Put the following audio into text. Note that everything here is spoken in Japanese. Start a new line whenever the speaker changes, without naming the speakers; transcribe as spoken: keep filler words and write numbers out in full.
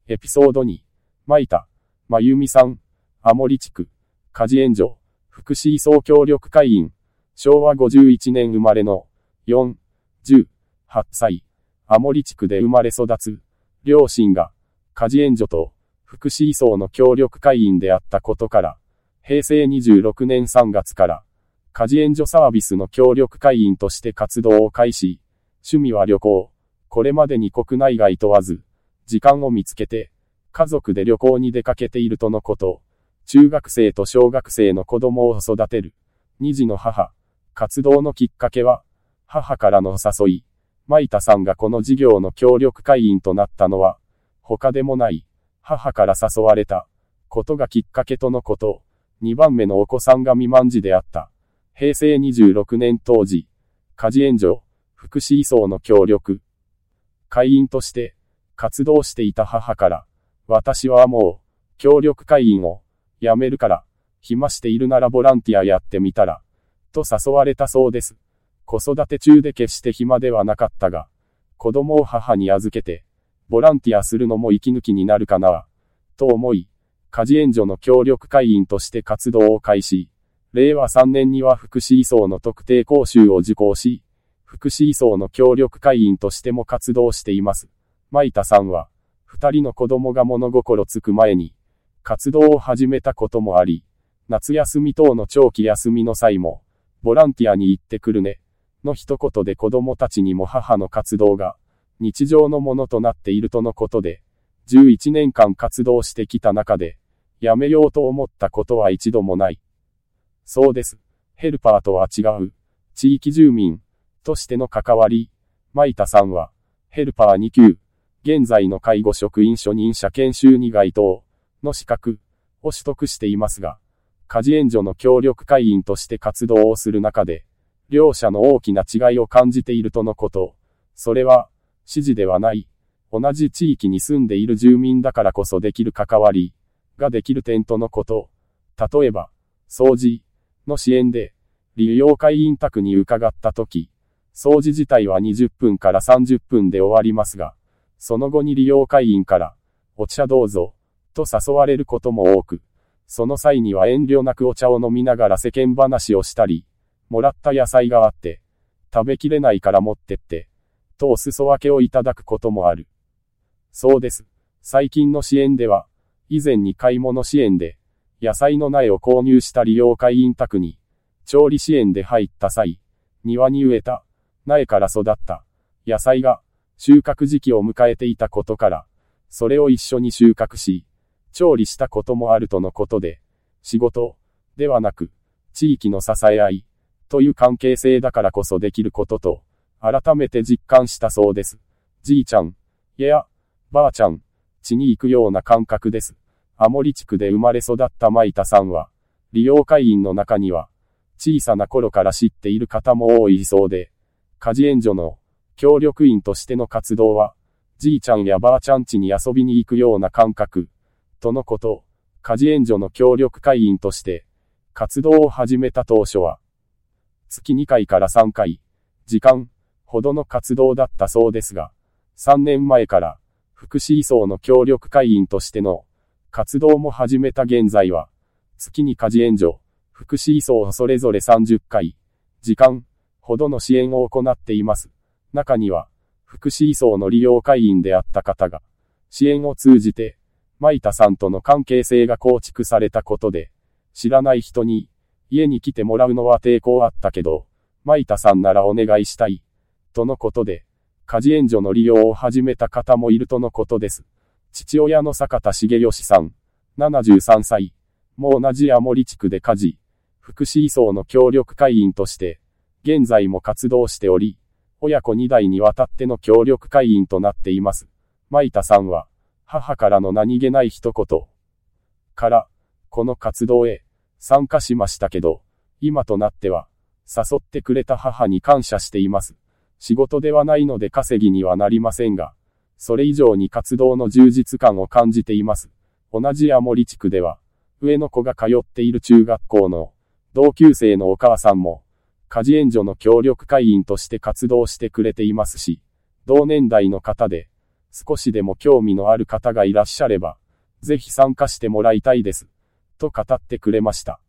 エピソードに、まいた、まゆみさん、アモリ地区、家事援助、福祉移送協力会員、しょうわごじゅういちねん生まれの、よん、じゅうはっさい、アモリ地区で生まれ育つ、両親が、家事援助と、福祉移送の協力会員であったことから、へいせいにじゅうろくねんさんがつから、家事援助サービスの協力会員として活動を開始、趣味は旅行、これまでに国内外問わず、時間を見つけて、家族で旅行に出かけているとのこと、中学生と小学生の子供を育てる、に児の母、活動のきっかけは、母からの誘い、まいたさんがこの事業の協力会員となったのは、他でもない、母から誘われた、ことがきっかけとのこと、にばんめのお子さんが未満児であった。へいせいにじゅうろくねん当時、家事援助、福祉移送の協力会員として活動していた母から、私はもう、協力会員を辞めるから、暇しているならボランティアやってみたら、と誘われたそうです。子育て中で決して暇ではなかったが、子供を母に預けて、ボランティアするのも息抜きになるかな、と思い、家事援助の協力会員として活動を開始。れいわさんねんには福祉移送の特定講習を受講し、福祉移送の協力会員としても活動しています。まいたさんは、二人の子供が物心つく前に、活動を始めたこともあり、夏休み等の長期休みの際も、ボランティアに行ってくるね、の一言で子供たちにも母の活動が、日常のものとなっているとのことで、じゅういちねんかん活動してきた中で、やめようと思ったことは一度もない。そうです。ヘルパーとは違う、地域住民、としての関わり、まいたさんは、ヘルパーにきゅう、現在の介護職員初任者研修に該当、の資格、を取得していますが、家事援助の協力会員として活動をする中で、両者の大きな違いを感じているとのこと。それは、指示ではない、同じ地域に住んでいる住民だからこそできる関わり、ができる点とのこと。例えば、掃除の支援で、利用会員宅に伺ったとき、掃除自体はにじゅっぷんからさんじゅっぷんで終わりますが、その後に利用会員から、お茶どうぞ、と誘われることも多く、その際には遠慮なくお茶を飲みながら世間話をしたり、もらった野菜があって、食べきれないから持ってって、とお裾分けをいただくこともある。そうです。最近の支援では、以前に買い物支援で、野菜の苗を購入した利用会員宅に、調理支援で入った際、庭に植えた、苗から育った、野菜が、収穫時期を迎えていたことから、それを一緒に収穫し、調理したこともあるとのことで、仕事、ではなく、地域の支え合い、という関係性だからこそできることと、改めて実感したそうです。じいちゃん、いや、ばあちゃん、家に行くような感覚です。アモリ地区で生まれ育ったまいたさんは、利用会員の中には、小さな頃から知っている方も多いそうで、家事援助の協力員としての活動は、じいちゃんやばあちゃん家に遊びに行くような感覚、とのこと。家事援助の協力会員として、活動を始めた当初は、月にかいからさんかい、時間、ほどの活動だったそうですが、さんねんまえから、福祉移送の協力会員としての、活動も始めた現在は、月に家事援助、福祉移送をそれぞれさんじゅっかい、時間、ほどの支援を行っています。中には、福祉移送の利用会員であった方が、支援を通じて、まいたさんとの関係性が構築されたことで、知らない人に、家に来てもらうのは抵抗あったけど、まいたさんならお願いしたい、とのことで、家事援助の利用を始めた方もいるとのことです。父親の坂田重義さん、ななじゅうさんさい、も同じアモリ地区で家事、福祉移送の協力会員として、現在も活動しており、親子にだいにわたっての協力会員となっています。まいたさんは、母からの何気ない一言から、この活動へ参加しましたけど、今となっては、誘ってくれた母に感謝しています。仕事ではないので稼ぎにはなりませんが、それ以上に活動の充実感を感じています。同じアモリ地区では、上の子が通っている中学校の同級生のお母さんも、家事援助の協力会員として活動してくれていますし、同年代の方で、 少しでも興味のある方がいらっしゃれば、ぜひ参加してもらいたいです。と語ってくれました。